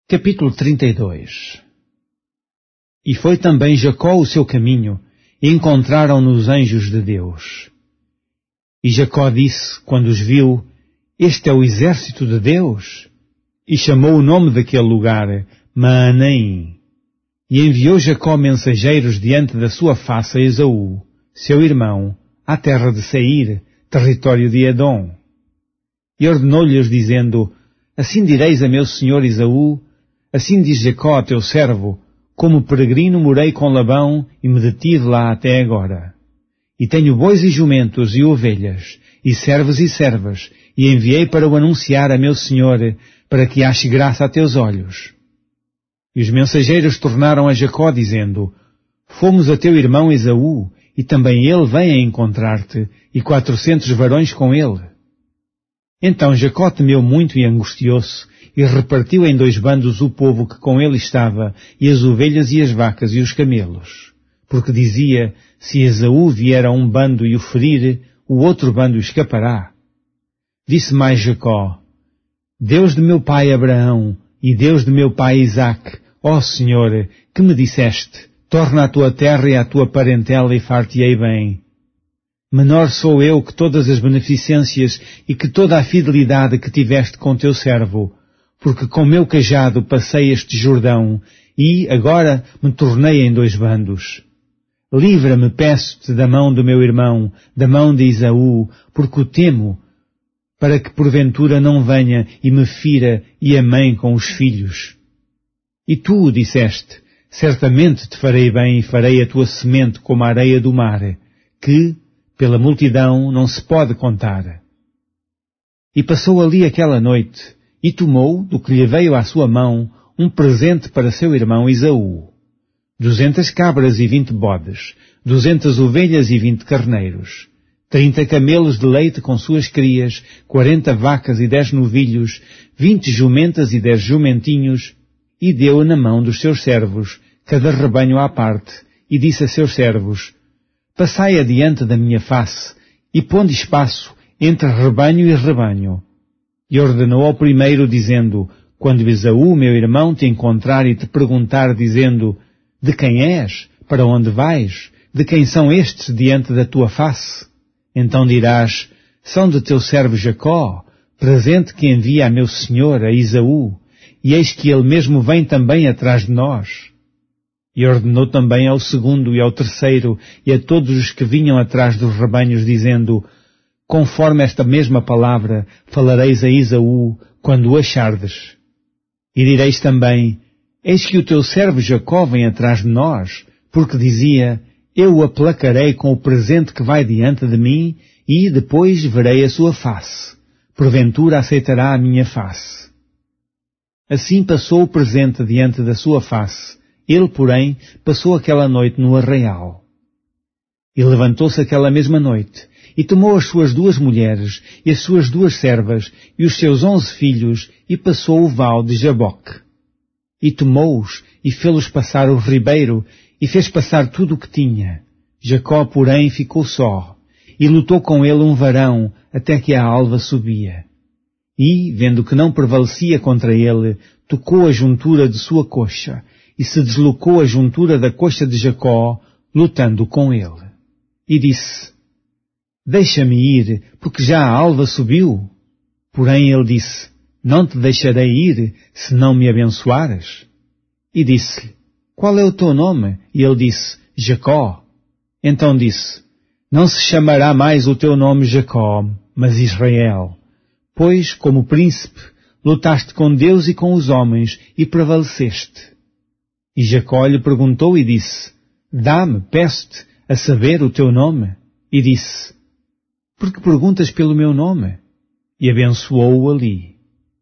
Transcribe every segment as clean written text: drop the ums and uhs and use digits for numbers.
Capítulo 32. E foi também Jacó o seu caminho, e encontraram-no os anjos de Deus. E Jacó disse, quando os viu, este é o exército de Deus. E chamou o nome daquele lugar Maanaim. E enviou Jacó mensageiros diante da sua face a Esaú, seu irmão, à terra de Seir, território de Edom. E ordenou-lhes dizendo, assim direis a meu senhor Esaú, assim diz Jacó, teu servo, como peregrino morei com Labão e me detive lá até agora. E tenho bois e jumentos e ovelhas, e servos e servas, e enviei para o anunciar a meu senhor, para que ache graça a teus olhos. E os mensageiros tornaram a Jacó, dizendo, fomos a teu irmão Esaú, e também ele vem a encontrar-te, e 400 varões com ele. Então Jacó temeu muito e angustiou-se, e repartiu em 2 bandos o povo que com ele estava, e as ovelhas e as vacas e os camelos. Porque dizia, se Esaú vier a um bando e o ferir, o outro bando escapará. Disse mais Jacó, Deus de meu pai Abraão, e Deus de meu pai Isaque, ó Senhor, que me disseste, torna a tua terra e a tua parentela e far-te-ei bem. Menor sou eu que todas as beneficências e que toda a fidelidade que tiveste com teu servo, porque com meu cajado passei este Jordão, e agora me tornei em 2 bandos. Livra-me, peço-te, da mão do meu irmão, da mão de Esaú, porque o temo, para que porventura não venha e me fira e a mãe com os filhos. E tu disseste, certamente te farei bem e farei a tua semente como a areia do mar, que, pela multidão, não se pode contar. E passou ali aquela noite, e tomou, do que lhe veio à sua mão, um presente para seu irmão Esaú. 200 cabras e 20 bodes, 200 ovelhas e 20 carneiros, 30 camelos de leite com suas crias, 40 vacas e 10 novilhos, 20 jumentas e 10 jumentinhos, e deu na mão dos seus servos, cada rebanho à parte, e disse a seus servos, passai adiante da minha face, e ponde espaço entre rebanho e rebanho. E ordenou ao primeiro, dizendo, quando Esaú, meu irmão, te encontrar e te perguntar, dizendo, de quem és? Para onde vais? De quem são estes diante da tua face? Então dirás, são de teu servo Jacó, presente que envia a meu senhor, a Esaú, e eis que ele mesmo vem também atrás de nós. E ordenou também ao segundo e ao terceiro e a todos os que vinham atrás dos rebanhos, dizendo, conforme esta mesma palavra, falareis a Esaú quando o achardes. E direis também, eis que o teu servo Jacó vem atrás de nós, porque dizia, eu o aplacarei com o presente que vai diante de mim, e depois verei a sua face. Porventura aceitará a minha face. Assim passou o presente diante da sua face. Ele, porém, passou aquela noite no arraial. E levantou-se aquela mesma noite, e tomou as suas 2 mulheres, e as suas 2 servas, e os seus 11 filhos, e passou o val de Jaboque. E tomou-os, e fê-los passar o ribeiro, e fez passar tudo o que tinha. Jacó, porém, ficou só, e lutou com ele um varão, até que a alva subia. E, vendo que não prevalecia contra ele, tocou a juntura de sua coxa, e se deslocou a juntura da coxa de Jacó, lutando com ele. E disse, deixa-me ir, porque já a alva subiu. Porém ele disse, não te deixarei ir, se não me abençoares. E disse-lhe, qual é o teu nome? E ele disse, Jacó. Então disse, não se chamará mais o teu nome Jacó, mas Israel. Pois, como príncipe, lutaste com Deus e com os homens, e prevaleceste. E Jacó lhe perguntou e disse, dá-me, peço-te, a saber o teu nome. E disse, por que perguntas pelo meu nome? E abençoou-o ali.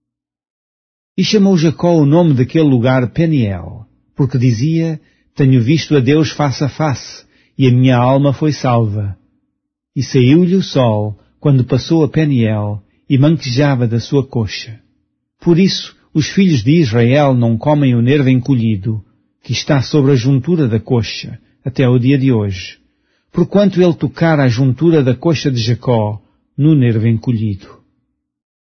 E chamou Jacó o nome daquele lugar Peniel, porque dizia, tenho visto a Deus face a face, e a minha alma foi salva. E saiu-lhe o sol, quando passou a Peniel, e manquejava da sua coxa. Por isso, os filhos de Israel não comem o nervo encolhido, que está sobre a juntura da coxa, até o dia de hoje, porquanto ele tocara a juntura da coxa de Jacó no nervo encolhido.